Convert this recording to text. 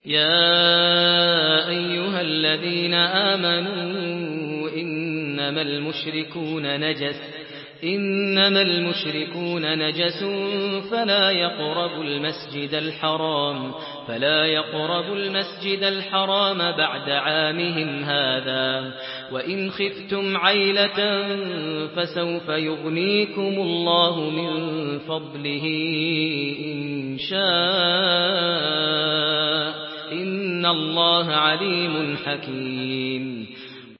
يا أيها الذين آمنوا إنما المشركون نجس فلا يقربوا المسجد الحرام بعد عامهم هذا وإن خفتم عيلة فسوف يغنيكم الله من فضله إن شاء إن الله عليم حكيم